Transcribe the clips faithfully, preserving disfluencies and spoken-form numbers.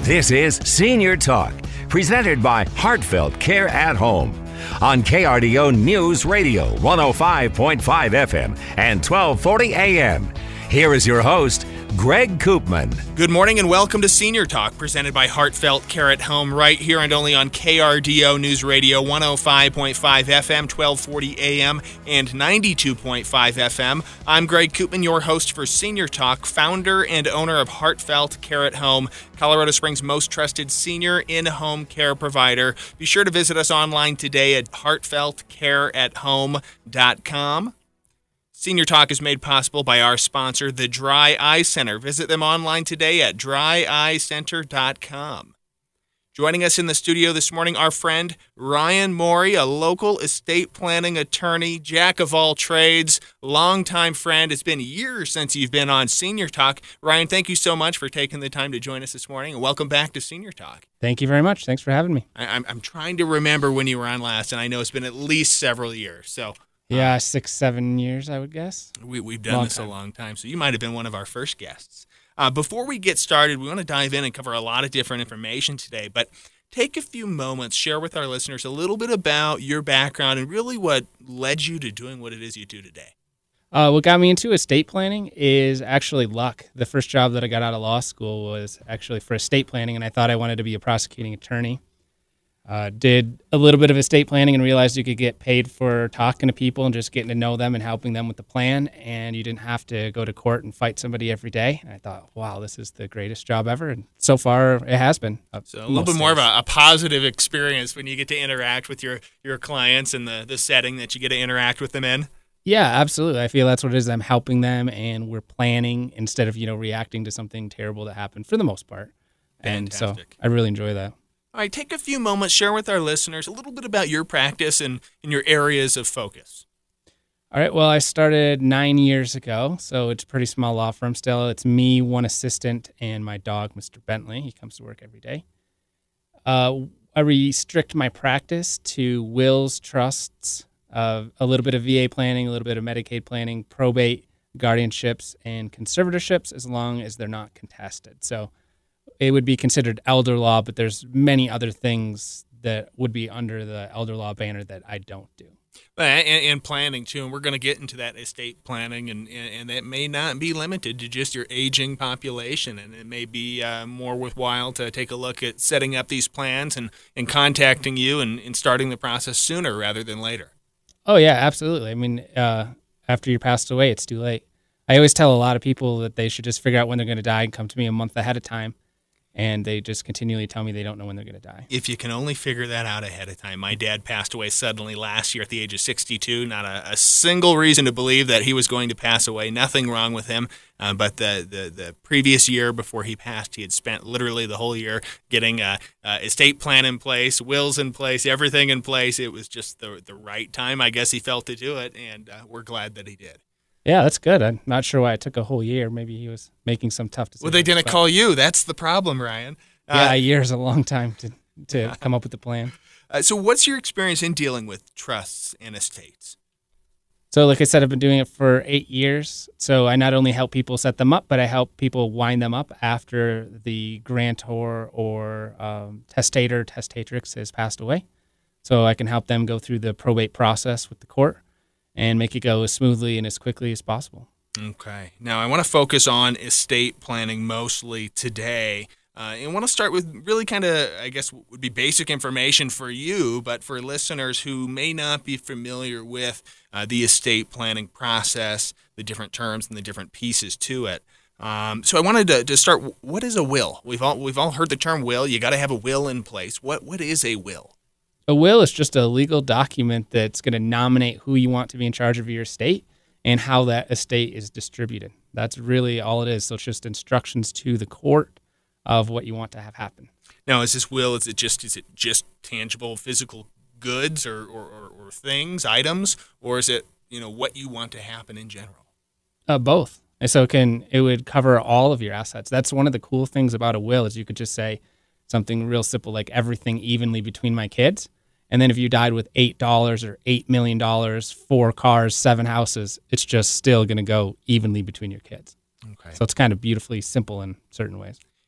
This is Senior Talk, presented by Heartfelt Care at Home on K R D O News Radio, one oh five point five F M and twelve forty A M. Here is your host, Greg Koopman. Good morning and welcome to Senior Talk, presented by Heartfelt Care at Home, right here and only on K R D O News Radio, one oh five point five F M, twelve forty A M, and ninety-two point five F M. I'm Greg Koopman, your host for Senior Talk, founder and owner of Heartfelt Care at Home, Colorado Springs' most trusted senior in-home care provider. Be sure to visit us online today at heartfelt care at home dot com. Senior Talk is made possible by our sponsor, the Dry Eye Center. Visit them online today at dry eye center dot com. Joining us in the studio this morning, our friend Ryan Morey, a local estate planning attorney, jack of all trades, longtime friend. It's been years since you've been on Senior Talk. Ryan, thank you so much for taking the time to join us this morning, and welcome back to Senior Talk. Thank you very much. Thanks for having me. I, I'm, I'm trying to remember when you were on last, and I know it's been at least several years, so... Yeah, six, seven years, I would guess. We, we've done long this time. a long time, so you might have been one of our first guests. Uh, before we get started, we want to dive in and cover a lot of different information today, but take a few moments, share with our listeners a little bit about your background and really what led you to doing what it is you do today. Uh, what got me into estate planning is actually luck. The first job that I got out of law school was actually for estate planning, and I thought I wanted to be a prosecuting attorney. Uh, did a little bit of estate planning and realized you could get paid for talking to people and just getting to know them and helping them with the plan, and you didn't have to go to court and fight somebody every day. And I thought, wow, this is the greatest job ever, and so far it has been. So a little bit more of a, a positive experience when you get to interact with your, your clients and the, the setting that you get to interact with them in. Yeah, absolutely. I feel that's what it is. I'm helping them, and we're planning instead of, you know, reacting to something terrible that happened for the most part. Fantastic. And so I really enjoy that. All right, take a few moments, share with our listeners a little bit about your practice and, and your areas of focus. All right, well, I started nine years ago, so it's a pretty small law firm still. It's me, one assistant, and my dog, Mister Bentley. He comes to work every day. Uh, I restrict my practice to wills, trusts, uh, a little bit of V A planning, a little bit of Medicaid planning, probate, guardianships, and conservatorships, as long as they're not contested. So it would be considered elder law, but there's many other things that would be under the elder law banner that I don't do. And, and planning, too, and we're going to get into that estate planning, and, and, and that may not be limited to just your aging population, and it may be uh, more worthwhile to take a look at setting up these plans and, and contacting you and, and starting the process sooner rather than later. Oh, yeah, absolutely. I mean, uh, after you passed away, it's too late. I always tell a lot of people that they should just figure out when they're going to die and come to me a month ahead of time. And they just continually tell me they don't know when they're going to die. If you can only figure that out ahead of time. My dad passed away suddenly last year at the age of sixty-two. Not a, a single reason to believe that he was going to pass away. Nothing wrong with him. Uh, but the, the, the previous year before he passed, he had spent literally the whole year getting a, a estate plan in place, wills in place, everything in place. It was just the, the right time, I guess he felt, to do it. And uh, we're glad that he did. Yeah, that's good. I'm not sure why it took a whole year. Maybe he was making some tough decisions. Well, they didn't call you. That's the problem, Ryan. Uh, yeah, a year is a long time to, to come up with a plan. Uh, so what's your experience in dealing with trusts and estates? So like I said, I've been doing it for eight years. So I not only help people set them up, but I help people wind them up after the grantor or um, testator, testatrix has passed away. So I can help them go through the probate process with the court and make it go as smoothly and as quickly as possible. Okay. Now, I want to focus on estate planning mostly today. Uh, and want to start with really kind of, I guess, would be basic information for you, but for listeners who may not be familiar with uh, the estate planning process, the different terms and the different pieces to it. Um, so I wanted to, to start, what is a will? We've all we've all heard the term will. You got to have a will in place. What What is a will? A will is just a legal document that's going to nominate who you want to be in charge of your estate and how that estate is distributed. That's really all it is. So it's just instructions to the court of what you want to have happen. Now, is this will, is it just is it just tangible physical goods or, or, or, or things, items, or is it, you know, what you want to happen in general? Uh, both. And so it can it would cover all of your assets. That's one of the cool things about a will is you could just say something real simple like everything evenly between my kids. And then if you died with eight dollars or eight million dollars, four cars, seven houses, it's just still going to go evenly between your kids. Okay. So it's kind of beautifully simple in certain ways.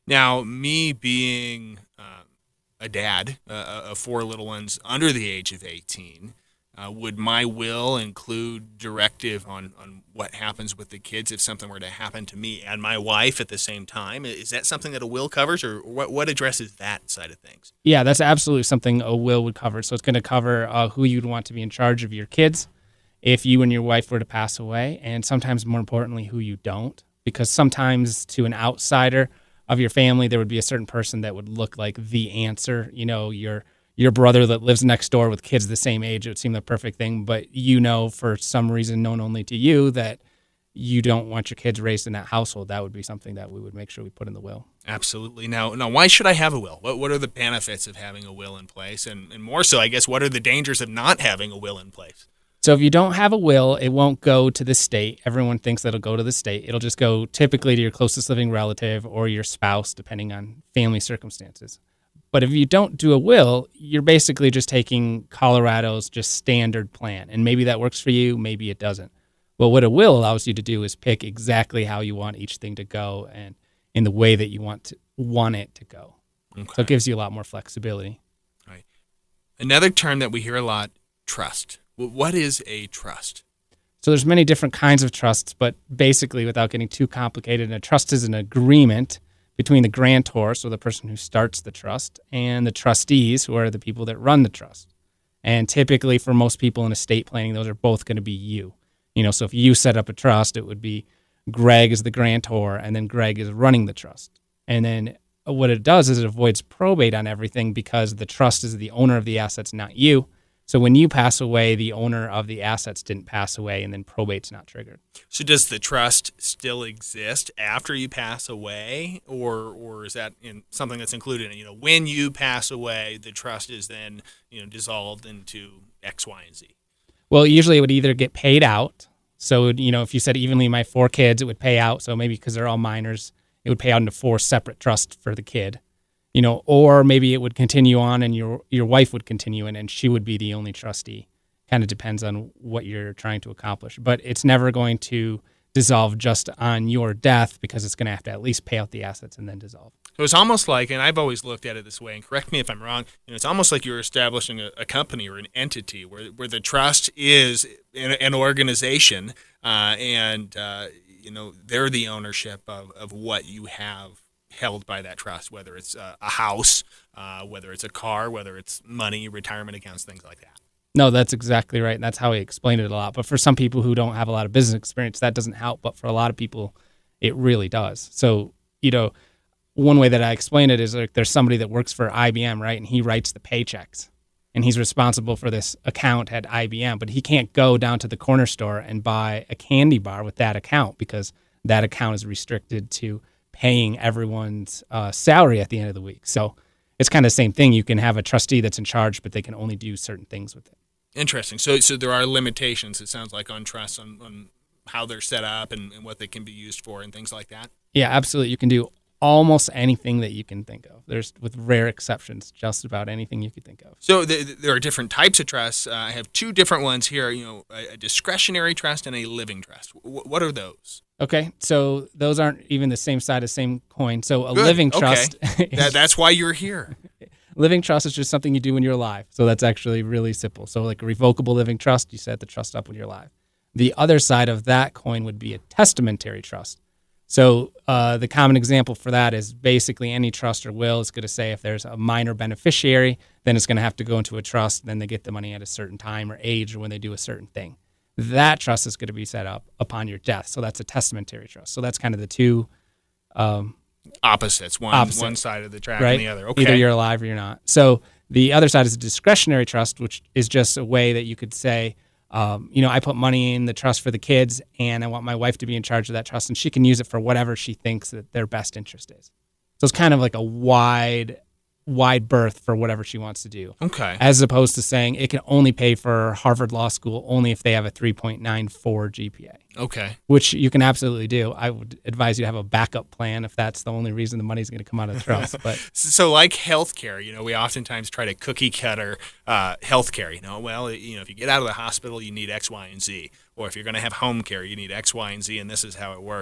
Now, me being uh, a dad uh, of four little ones under the age of eighteen, uh, would my will include directive on, on what happens with the kids if something were to happen to me and my wife at the same time? Is that something that a will covers, or what, what addresses that side of things? Yeah, that's absolutely something a will would cover. So it's going to cover uh, who you'd want to be in charge of your kids if you and your wife were to pass away, and sometimes more importantly, who you don't. Because sometimes to an outsider of your family, there would be a certain person that would look like the answer. You know, your your brother that lives next door with kids the same age, it would seem the perfect thing. But you know, for some reason known only to you, that you don't want your kids raised in that household. That would be something that we would make sure we put in the will. Absolutely. Now, now, why should I have a will? What What are the benefits of having a will in place? And, and more so, I guess, what are the dangers of not having a will in place? So if you don't have a will, it won't go to the state. Everyone thinks that it'll go to the state. It'll just go typically to your closest living relative or your spouse, depending on family circumstances. But if you don't do a will, you're basically just taking Colorado's just standard plan. And maybe that works for you, maybe it doesn't. But what a will allows you to do is pick exactly how you want each thing to go and in the way that you want to want it to go. Okay. So it gives you a lot more flexibility. Right. Another term that we hear a lot, trust. What is a trust? So there's many different kinds of trusts, but basically, without getting too complicated, a trust is an agreement between the grantor, so the person who starts the trust, and the trustees, who are the people that run the trust. And typically, for most people in estate planning, those are both going to be you. You know, so if you set up a trust, it would be Greg is the grantor, and then Greg is running the trust. And then what it does is it avoids probate on everything because the trust is the owner of the assets, not you. So when you pass away, the owner of the assets didn't pass away, and then probate's not triggered. So does the trust still exist after you pass away, or or is that in something that's included in, you know, when you pass away, the trust is then, you know, dissolved into X, Y, and Z? Well, usually it would either get paid out. So, you know, if you said evenly my four kids, it would pay out. So maybe because they're all minors, it would pay out into four separate trusts for the kid. You know, or maybe it would continue on and your your wife would continue in and she would be the only trustee. Kind of depends on what you're trying to accomplish. But it's never going to dissolve just on your death because it's going to have to at least pay out the assets and then dissolve. So it's almost like, and I've always looked at it this way, and correct me if I'm wrong, you know, it's almost like you're establishing a, a company or an entity where where the trust is an, an organization uh, and, uh, you know, they're the ownership of, of what you have held by that trust, whether it's uh, a house, uh, whether it's a car, whether it's money, retirement accounts, things like that. No, that's exactly right. And that's how we explain it a lot. But for some people who don't have a lot of business experience, that doesn't help. But for a lot of people, it really does. So, you know, one way that I explain it is like there's somebody that works for I B M, right? And he writes the paychecks. And he's responsible for this account at I B M. But he can't go down to the corner store and buy a candy bar with that account because that account is restricted to paying everyone's uh, salary at the end of the week. So it's kind of the same thing. You can have a trustee that's in charge, but they can only do certain things with it. Interesting. So so there are limitations, it sounds like, on trusts, on, on how they're set up and, and what they can be used for and things like that? Yeah, absolutely. You can do almost anything that you can think of. There's, with rare exceptions, just about anything you could think of. So the, there are different types of trusts. Uh, I have two different ones here, you know, a, a discretionary trust and a living trust. W- what are those? Okay, so those aren't even the same side of the same coin. So a Good. living trust... Okay. that, that's why you're here. Living trust is just something you do when you're alive. So that's actually really simple. So like a revocable living trust, you set the trust up when you're alive. The other side of that coin would be a testamentary trust. So uh, the common example for that is basically any trust or will is going to say if there's a minor beneficiary, then it's going to have to go into a trust. Then they get the money at a certain time or age or when they do a certain thing. That trust is going to be set up upon your death. So that's a testamentary trust. So that's kind of the two um, opposites, one opposite, one side of the track right? and the other. Okay. Either you're alive or you're not. So the other side is a discretionary trust, which is just a way that you could say, Um, you know, I put money in the trust for the kids, and I want my wife to be in charge of that trust, and she can use it for whatever she thinks that their best interest is. So it's kind of like a wide, wide berth for whatever she wants to do. Okay. As opposed to saying it can only pay for Harvard Law School only if they have a three point nine four G P A. Okay. Which you can absolutely do. I would advise you to have a backup plan if that's the only reason the money's going to come out of the trust. But so, like healthcare, you know, we oftentimes try to cookie cutter uh, healthcare. You know, well, you know, if you get out of the hospital, you need X, Y, and Z. Or if you're going to have home care, you need X, Y, and Z, and this is how it works.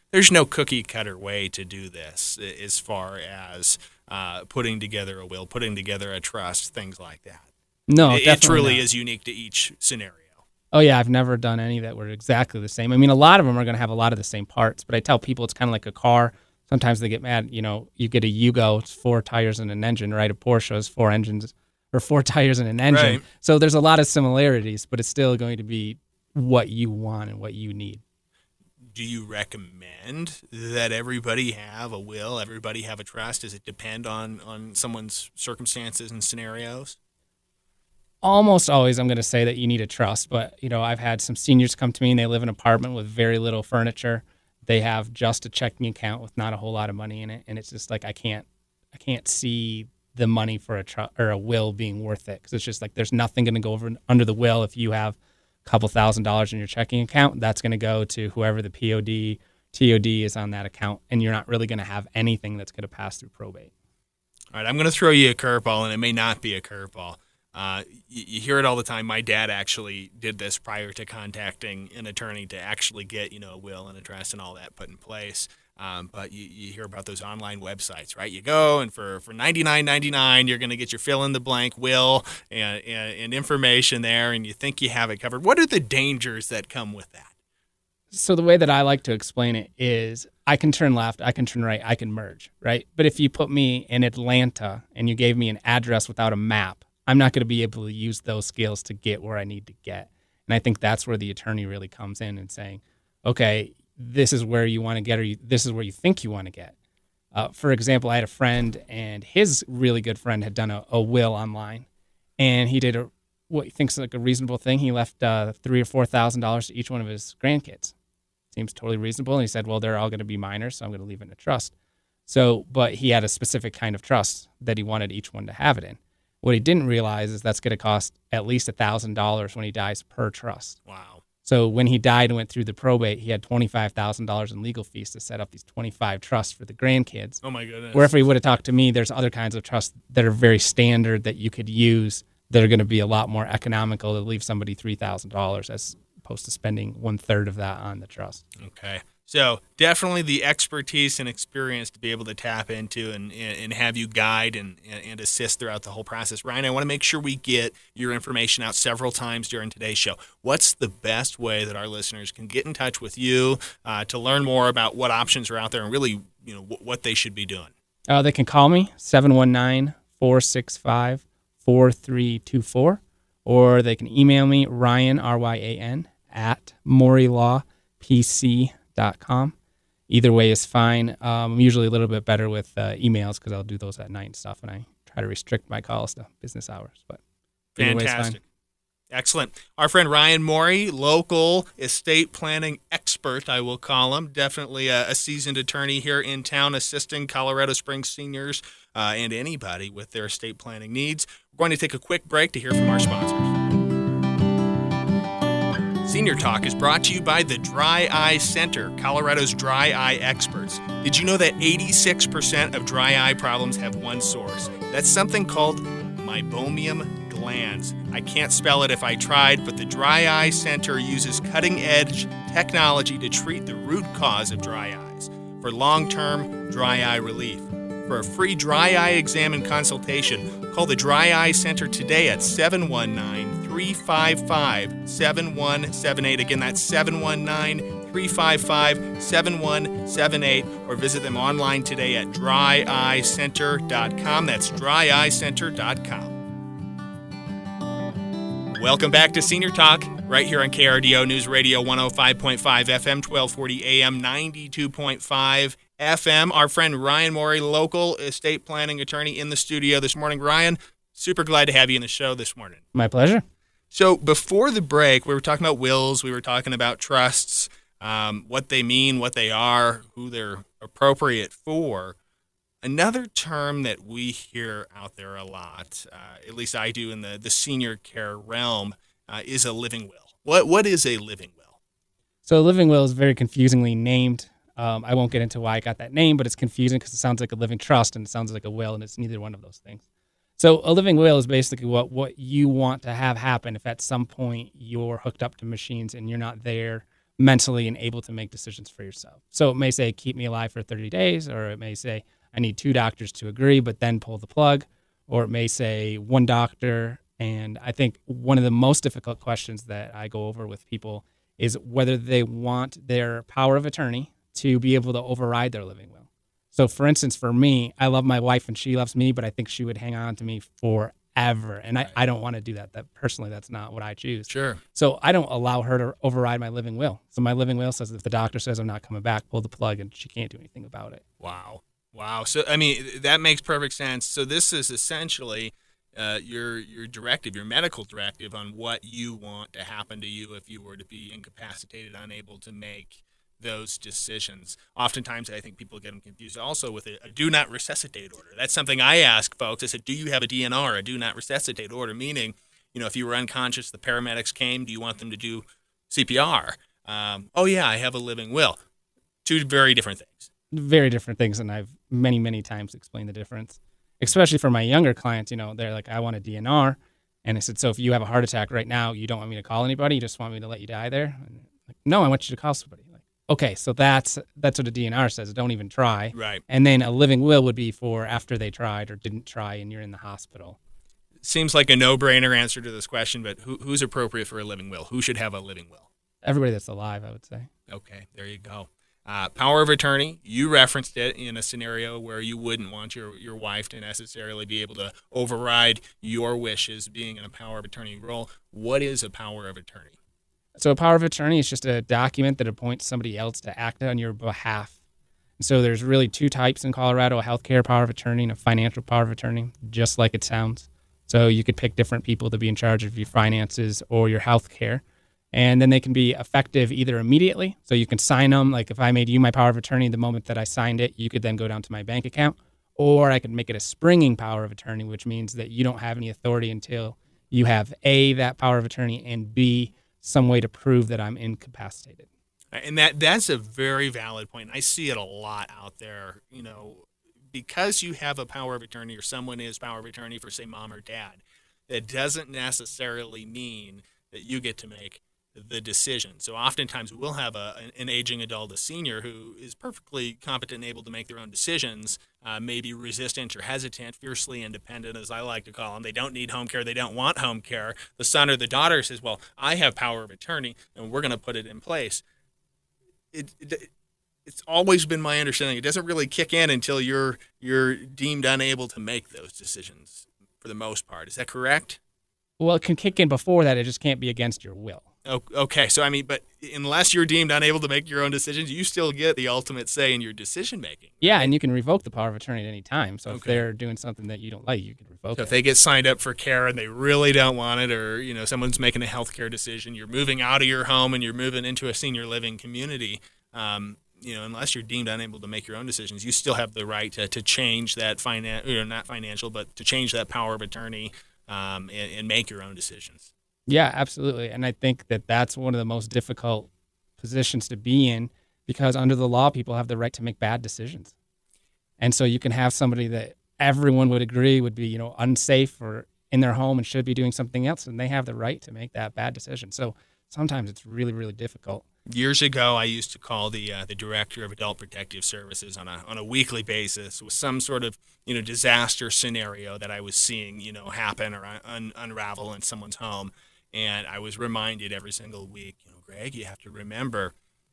there's no cookie cutter way to do this as far as uh, putting together a will, putting together a trust, things like that. No, it, definitely it truly not. is unique to each scenario. Oh, yeah, I've never done any that were exactly the same. I mean, a lot of them are going to have a lot of the same parts, but I tell people it's kind of like a car. Sometimes they get mad, you know, you get a Yugo, it's four tires and an engine, right? A Porsche is four engines or four tires and an engine. Right. So there's a lot of similarities, but it's still going to be what you want and what you need. Do you recommend that everybody have a will, everybody have a trust? Does it depend on, on someone's circumstances and scenarios? Almost always I'm going to say that you need a trust, but you know, I've had some seniors come to me and they live in an apartment with very little furniture. They have just a checking account with not a whole lot of money in it, and it's just like I can't I can't see the money for a tr- or a will being worth it, because it's just like there's nothing going to go over under the will. If you have a couple thousand dollars in your checking account, that's going to go to whoever the P O D, T O D is on that account, and you're not really going to have anything that's going to pass through probate. All right, I'm going to throw you a curveball, and it may not be a curveball. Uh, you, you hear it all the time. My dad actually did this prior to contacting an attorney to actually get, you know, a will and a trust and all that put in place. Um, but you, you hear about those online websites, right? You go and for, for ninety-nine ninety-nine, you're going to get your fill in the blank will and, and, and information there, and you think you have it covered. What are the dangers that come with that? So the way that I like to explain it is I can turn left, I can turn right, I can merge, right? But if you put me in Atlanta and you gave me an address without a map, I'm not going to be able to use those skills to get where I need to get. And I think that's where the attorney really comes in and saying, okay, this is where you want to get, or you, this is where you think you want to get. Uh, for example, I had a friend, and his really good friend had done a, a will online, and he did a, what he thinks like a reasonable thing. He left uh, three or four thousand dollars to each one of his grandkids. Seems totally reasonable. And he said, well, they're all going to be minors, so I'm going to leave it in a trust. So, but he had a specific kind of trust that he wanted each one to have it in. What he didn't realize is that's going to cost at least one thousand dollars when he dies per trust. Wow. So when he died and went through the probate, he had twenty-five thousand dollars in legal fees to set up these twenty-five trusts for the grandkids. Oh, my goodness. Where if he would have talked to me, there's other kinds of trusts that are very standard that you could use that are going to be a lot more economical to leave somebody three thousand dollars as opposed to spending one-third of that on the trust. Okay. So definitely the expertise and experience to be able to tap into and, and have you guide and, and assist throughout the whole process. Ryan, I want to make sure we get your information out several times during today's show. What's the best way that our listeners can get in touch with you uh, to learn more about what options are out there and really, you know, w- what they should be doing? Uh, they can call me, seven one nine, four six five, four three two four, or they can email me, Ryan, R Y A N, at Morey Law P C dot com. Either way is fine. Um, I'm usually a little bit better with uh, emails because I'll do those at night and stuff, and I try to restrict my calls to business hours. But either way is fine. Fantastic. Excellent. Our friend Ryan Morey, local estate planning expert, I will call him. Definitely a, a seasoned attorney here in town assisting Colorado Springs seniors uh, and anybody with their estate planning needs. We're going to take a quick break to hear from our sponsors. Senior Talk is brought to you by the Dry Eye Center, Colorado's dry eye experts. Did you know that eighty-six percent of dry eye problems have one source? That's something called meibomian glands. I can't spell it if I tried, but the Dry Eye Center uses cutting-edge technology to treat the root cause of dry eyes for long-term dry eye relief. For a free dry eye exam and consultation, call the Dry Eye Center today at seven one nine, three five five, seven one seven eight. Again, that's seven one nine, three five five, seven one seven eight. Or visit them online today at dry eye center dot com. That's dry eye center dot com. Welcome back to Senior Talk, right here on K R D O News Radio one oh five point five F M, twelve forty A M, ninety-two point five F M. Our friend Ryan Morey, local estate planning attorney, in the studio this morning. Ryan, super glad to have you in the show this morning. My pleasure. So before the break, we were talking about wills, we were talking about trusts, um, what they mean, what they are, who they're appropriate for. Another term that we hear out there a lot, uh, at least I do in the, the senior care realm, uh, is a living will. What What is a living will? So a living will is very confusingly named. Um, I won't get into why I got that name, but it's confusing because it sounds like a living trust and it sounds like a will, and it's neither one of those things. So a living will is basically what, what you want to have happen if at some point you're hooked up to machines and you're not there, mentally and able to make decisions for yourself. So it may say, keep me alive for thirty days, or it may say, I need two doctors to agree, but then pull the plug, or it may say one doctor. And I think one of the most difficult questions that I go over with people is whether they want their power of attorney to be able to override their living will. So for instance, for me, I love my wife and she loves me, but I think she would hang on to me forever. And I, I don't want to do that. That personally, that's not what I choose. Sure. So I don't allow her to override my living will. So my living will says if the doctor says I'm not coming back, pull the plug, and she can't do anything about it. Wow. Wow. So, I mean, that makes perfect sense. So this is essentially uh, your your directive, your medical directive on what you want to happen to you if you were to be incapacitated, unable to make those decisions. Oftentimes, I think people get them confused also with a, a do not resuscitate order. That's something I ask folks. I said, do you have a D N R, a do not resuscitate order? Meaning, you know, if you were unconscious, the paramedics came, do you want them to do C P R? Um, oh, yeah, I have a living will. Two very different things. Very different things, and I've many, many times explained the difference. Especially for my younger clients, you know, they're like, I want a D N R. And I said, so if you have a heart attack right now, you don't want me to call anybody? You just want me to let you die there? And like, no, I want you to call somebody. Like, okay, so that's that's what a D N R says. Don't even try. Right. And then a living will would be for after they tried or didn't try and you're in the hospital. Seems like a no-brainer answer to this question, but who, who's appropriate for a living will? Who should have a living will? Everybody that's alive, I would say. Okay, there you go. Uh, power of attorney, you referenced it in a scenario where you wouldn't want your, your wife to necessarily be able to override your wishes being in a power of attorney role. What is a power of attorney? So a power of attorney is just a document that appoints somebody else to act on your behalf. And so there's really two types in Colorado, a healthcare power of attorney and a financial power of attorney, just like it sounds. So you could pick different people to be in charge of your finances or your healthcare. And then they can be effective either immediately. So you can sign them. Like if I made you my power of attorney the moment that I signed it, you could then go down to my bank account. Or I could make it a springing power of attorney, which means that you don't have any authority until you have A, that power of attorney, and B, some way to prove that I'm incapacitated. And that that's a very valid point. I see it a lot out there. You know, because you have a power of attorney or someone is power of attorney for, say, mom or dad, that doesn't necessarily mean that you get to make the decision. So oftentimes we'll have a, an aging adult, a senior, who is perfectly competent and able to make their own decisions, uh, maybe resistant or hesitant, fiercely independent, as I like to call them. They don't need home care. They don't want home care. The son or the daughter says, well, I have power of attorney, and we're going to put it in place. It, it, it's always been my understanding. It doesn't really kick in until you're you're deemed unable to make those decisions for the most part. Is that correct? Well, it can kick in before that. It just can't be against your will. Okay, so I mean, but unless you're deemed unable to make your own decisions, you still get the ultimate say in your decision making. Yeah, and you can revoke the power of attorney at any time. So okay. if they're doing something that you don't like, you can revoke so it. If they get signed up for care and they really don't want it, or you know, someone's making a health care decision, you're moving out of your home and you're moving into a senior living community. Um, you know, unless you're deemed unable to make your own decisions, you still have the right to, to change that finan- or not financial, but to change that power of attorney um, and, and make your own decisions. Yeah, absolutely. And I think that that's one of the most difficult positions to be in because under the law, people have the right to make bad decisions. And so you can have somebody that everyone would agree would be, you know, unsafe or in their home and should be doing something else, and they have the right to make that bad decision. So sometimes it's really, really difficult. Years ago, I used to call the uh, the director of Adult Protective Services on a on a weekly basis with some sort of you know disaster scenario that I was seeing you know happen or un- unravel in someone's home. And I was reminded every single week, you know, Greg, you have to remember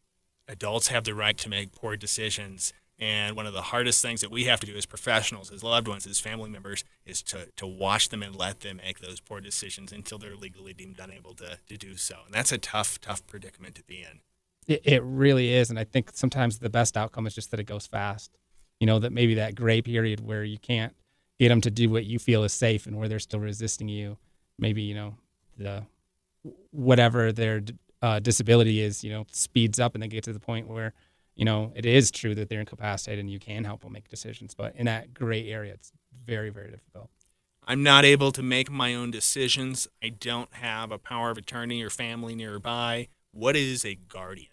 adults have the right to make poor decisions. And one of the hardest things that we have to do as professionals, as loved ones, as family members, is to, to watch them and let them make those poor decisions until they're legally deemed unable to, to do so. And that's a tough, tough predicament to be in. It, it really is. And I think sometimes the best outcome is just that it goes fast. You know, that maybe that gray period where you can't get them to do what you feel is safe and where they're still resisting you. Maybe, you know, the whatever their uh, disability is, you know, speeds up and they get to the point where, you know, it is true that they're incapacitated and you can help them make decisions. But in that gray area, it's very, very difficult. I'm not able to make my own decisions. I don't have a power of attorney or family nearby. What is a guardian?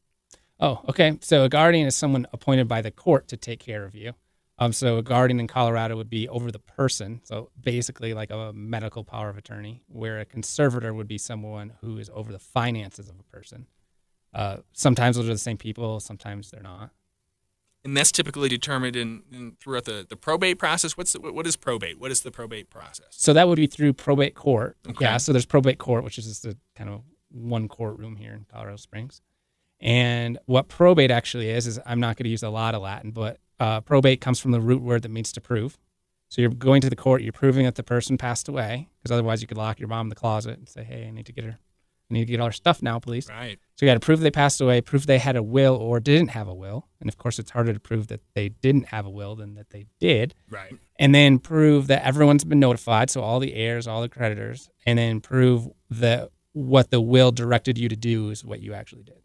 Oh, okay. So a guardian is someone appointed by the court to take care of you. Um, so a guardian in Colorado would be over the person, so basically like a medical power of attorney, where a conservator would be someone who is over the finances of a person. Uh, sometimes those are the same people, sometimes they're not. And that's typically determined in, in throughout the, the probate process. What's the, what is probate? What is the probate process? So that would be through probate court. Okay. Yeah, so there's probate court, which is just a kind of one courtroom here in Colorado Springs. And what probate actually is, is I'm not going to use a lot of Latin, but uh, probate comes from the root word that means to prove. So you're going to the court, you're proving that the person passed away, because otherwise you could lock your mom in the closet and say, hey, I need to get her, I need to get all her stuff now, please. Right. So you got to prove they passed away, prove they had a will or didn't have a will. And of course, it's harder to prove that they didn't have a will than that they did. Right. And then prove that everyone's been notified, so all the heirs, all the creditors, and then prove that what the will directed you to do is what you actually did.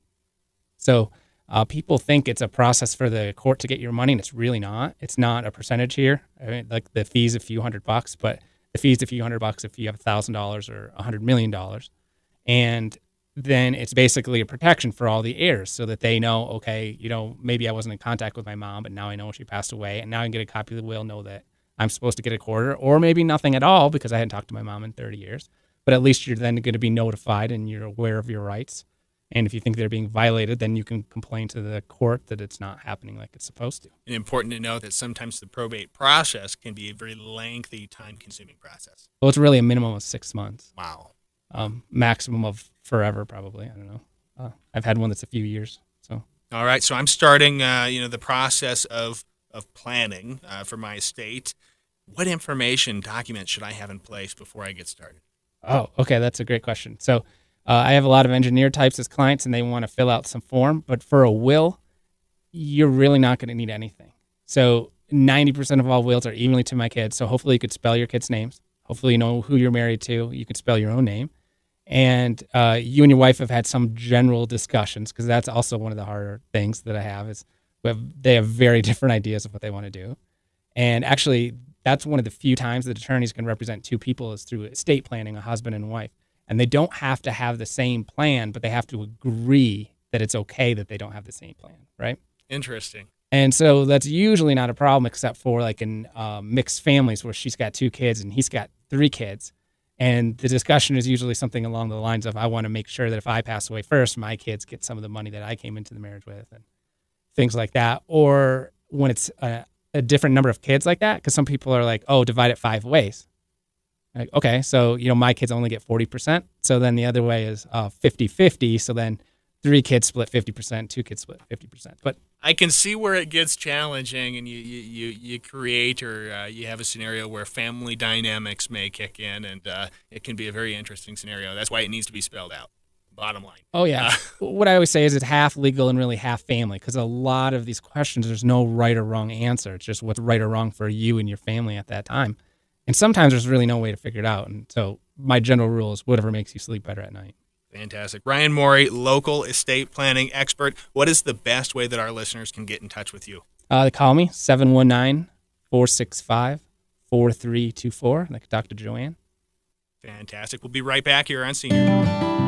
So uh, people think it's a process for the court to get your money, and it's really not. It's not a percentage here. I mean, like the fee's a few hundred bucks, but the fee's a few hundred bucks if you have one thousand dollars or one hundred million dollars. And then it's basically a protection for all the heirs so that they know, okay, you know, maybe I wasn't in contact with my mom, but now I know she passed away, and now I can get a copy of the will, know that I'm supposed to get a quarter, or maybe nothing at all because I hadn't talked to my mom in thirty years. But at least you're then going to be notified and you're aware of your rights. And if you think they're being violated, then you can complain to the court that it's not happening like it's supposed to. And important to know that sometimes the probate process can be a very lengthy, time-consuming process. Well, it's really a minimum of six months. Wow. Um, maximum of forever, probably. I don't know. Uh, I've had one that's a few years. So. All right. So I'm starting, uh, you know, the process of of planning uh, for my estate. What information, documents should I have in place before I get started? Oh, okay. That's a great question. So uh, I have a lot of engineer types as clients, and they want to fill out some form. But for a will, you're really not going to need anything. So ninety percent of all wills are evenly to my kids. So hopefully you could spell your kids' names. Hopefully you know who you're married to. You can spell your own name. And uh, you and your wife have had some general discussions, because that's also one of the harder things that I have is we have, they have very different ideas of what they want to do. And actually, that's one of the few times that attorneys can represent two people is through estate planning, a husband and wife. And they don't have to have the same plan, but they have to agree that it's okay that they don't have the same plan, right? Interesting. And so that's usually not a problem, except for like in uh, mixed families where she's got two kids and he's got three kids. And the discussion is usually something along the lines of, I want to make sure that if I pass away first, my kids get some of the money that I came into the marriage with and things like that. Or when it's a, a different number of kids like that, because some people are like, oh, divide it five ways. Like, okay, so, you know, my kids only get forty percent. So then the other way is uh, fifty-fifty. So then three kids split fifty percent, two kids split fifty percent. But I can see where it gets challenging, and you you, you, you create or uh, you have a scenario where family dynamics may kick in, and uh, it can be a very interesting scenario. That's why it needs to be spelled out. Bottom line. Oh, yeah. Uh, what I always say is it's half legal and really half family, because a lot of these questions, there's no right or wrong answer. It's just what's right or wrong for you and your family at that time. And sometimes there's really no way to figure it out. And so my general rule is whatever makes you sleep better at night. Fantastic. Ryan Morey, local estate planning expert. What is the best way that our listeners can get in touch with you? Uh, they call me, seven one nine, four six five, four three two four. I can talk to Joanne. Fantastic. We'll be right back here on Senior Talk.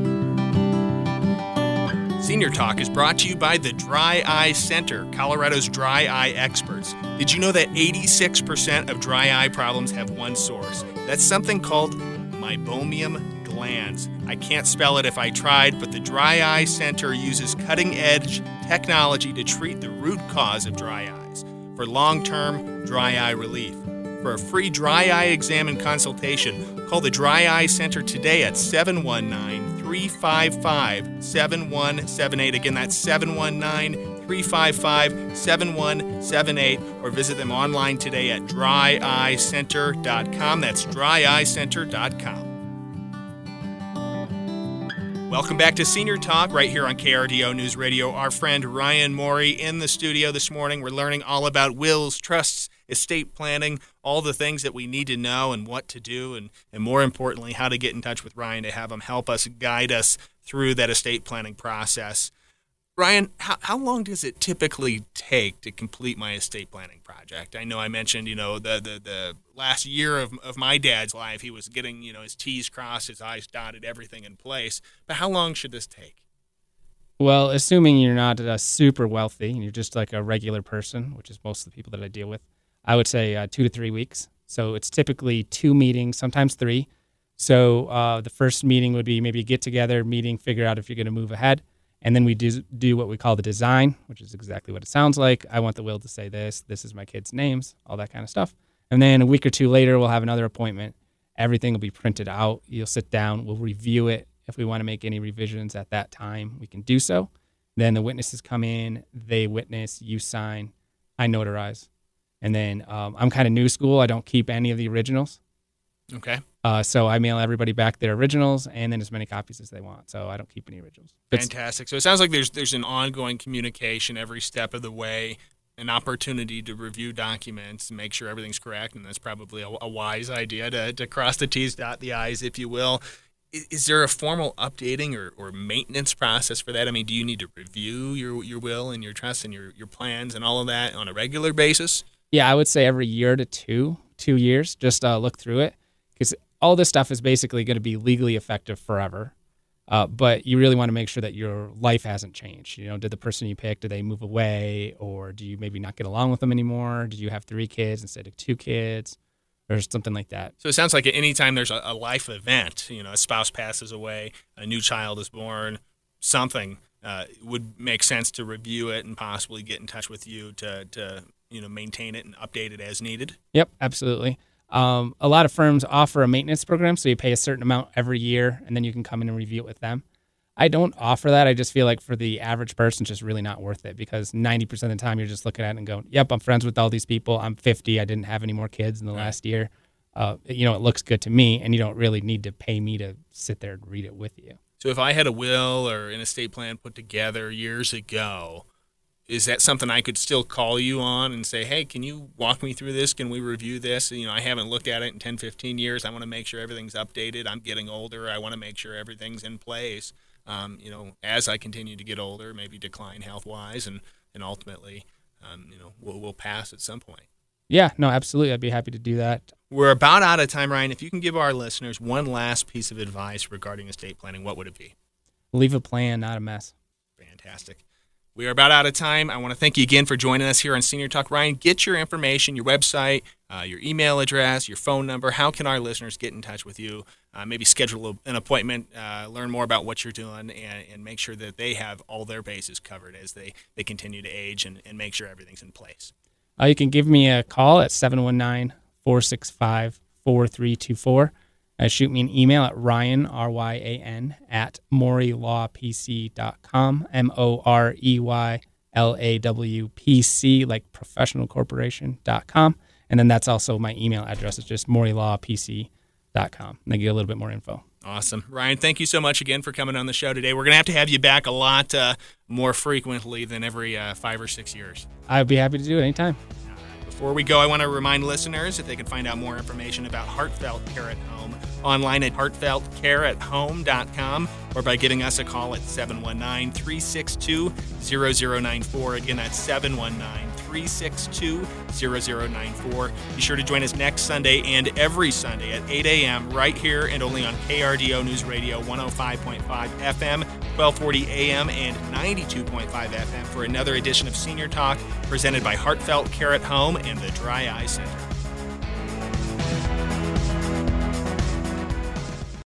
Senior Talk is brought to you by the Dry Eye Center, Colorado's dry eye experts. Did you know that eighty-six percent of dry eye problems have one source? That's something called meibomian glands. I can't spell it if I tried, but the Dry Eye Center uses cutting-edge technology to treat the root cause of dry eyes for long-term dry eye relief. For a free dry eye exam and consultation, call the Dry Eye Center today at seven one nine, three five five, seven one seven eight. Again, that's seven one nine, three five five, seven one seven eight, or visit them online today at dry eye center dot com. That's dry eye center dot com. Welcome back to Senior Talk right here on K R D O News Radio. Our friend Ryan Morey in the studio this morning. We're learning all about wills, trusts, estate planning, all the things that we need to know and what to do, and, and more importantly, how to get in touch with Ryan to have him help us, guide us through that estate planning process. Ryan, how, how long does it typically take to complete my estate planning project? I know I mentioned, you know, the the, the last year of, of my dad's life, he was getting, you know, his T's crossed, his I's dotted, everything in place. But how long should this take? Well, assuming you're not uh, super wealthy and you're just like a regular person, which is most of the people that I deal with, I would say uh, two to three weeks. So it's typically two meetings, sometimes three. So uh, the first meeting would be maybe get together, meeting, figure out if you're going to move ahead. And then we do do what we call the design, which is exactly what it sounds like. I want the will to say this. This is my kids' names, all that kind of stuff. And then a week or two later, we'll have another appointment. Everything will be printed out. You'll sit down. We'll review it. If we want to make any revisions at that time, we can do so. Then the witnesses come in. They witness. You sign. I notarize. And then um, I'm kind of new school. I don't keep any of the originals. Okay. Uh, so I mail everybody back their originals and then as many copies as they want. So I don't keep any originals. Fantastic. So it sounds like there's there's an ongoing communication every step of the way, an opportunity to review documents and make sure everything's correct, and that's probably a, a wise idea to, to cross the T's, dot the I's, if you will. Is, is there a formal updating or, or maintenance process for that? I mean, do you need to review your your will and your trust and your, your plans and all of that on a regular basis? Yeah, I would say every year to two, two years, just uh, look through it. Because all this stuff is basically going to be legally effective forever. Uh, but you really want to make sure that your life hasn't changed. You know, did the person you picked, did they move away? Or do you maybe not get along with them anymore? Did you have three kids instead of two kids? Or something like that. So it sounds like anytime there's a, a life event, you know, a spouse passes away, a new child is born, something uh, would make sense to review it and possibly get in touch with you to, to, you know, maintain it and update it as needed? Yep, absolutely. Um, a lot of firms offer a maintenance program, so you pay a certain amount every year, and then you can come in and review it with them. I don't offer that. I just feel like for the average person, it's just really not worth it because ninety percent of the time you're just looking at it and going, yep, I'm friends with all these people. I'm fifty. I didn't have any more kids in the last year. Uh, you know, it looks good to me, and you don't really need to pay me to sit there and read it with you. So if I had a will or an estate plan put together years ago, is that something I could still call you on and say, hey, can you walk me through this? Can we review this? You know, I haven't looked at it in ten, fifteen years. I want to make sure everything's updated. I'm getting older. I want to make sure everything's in place. Um, you know, as I continue to get older, maybe decline health-wise, and, and ultimately, um, you know, we'll, we'll pass at some point. Yeah, no, absolutely. I'd be happy to do that. We're about out of time, Ryan. If you can give our listeners one last piece of advice regarding estate planning, what would it be? Leave a plan, not a mess. Fantastic. We are about out of time. I want to thank you again for joining us here on Senior Talk. Ryan, get your information, your website, uh, your email address, your phone number. How can our listeners get in touch with you? Uh, maybe schedule a, an appointment, uh, learn more about what you're doing, and, and make sure that they have all their bases covered as they, they continue to age and, and make sure everything's in place. Uh, you can give me a call at seven one nine, four six five, four three two four. Uh, shoot me an email at Ryan, R Y A N, at Morey Law P C dot com, M O R E Y L A W P C, like professional corporation dot com. And then that's also my email address. It's just Morey Law P C dot com. And they get a little bit more info. Awesome. Ryan, thank you so much again for coming on the show today. We're going to have to have you back a lot uh, more frequently than every uh, five or six years. I'd be happy to do it anytime. Before we go, I want to remind listeners that they can find out more information about Heartfelt Care at Home online at heartfelt care at home dot com or by giving us a call at seven one nine, three six two, zero zero nine four. Again, that's seven one nine, three six two, zero zero nine four. Be sure to join us next Sunday and every Sunday at eight a.m. right here and only on K R D O News Radio one oh five point five F M, twelve forty A M, and ninety-two point five F M for another edition of Senior Talk presented by Heartfelt Care at Home and the Dry Eye Center.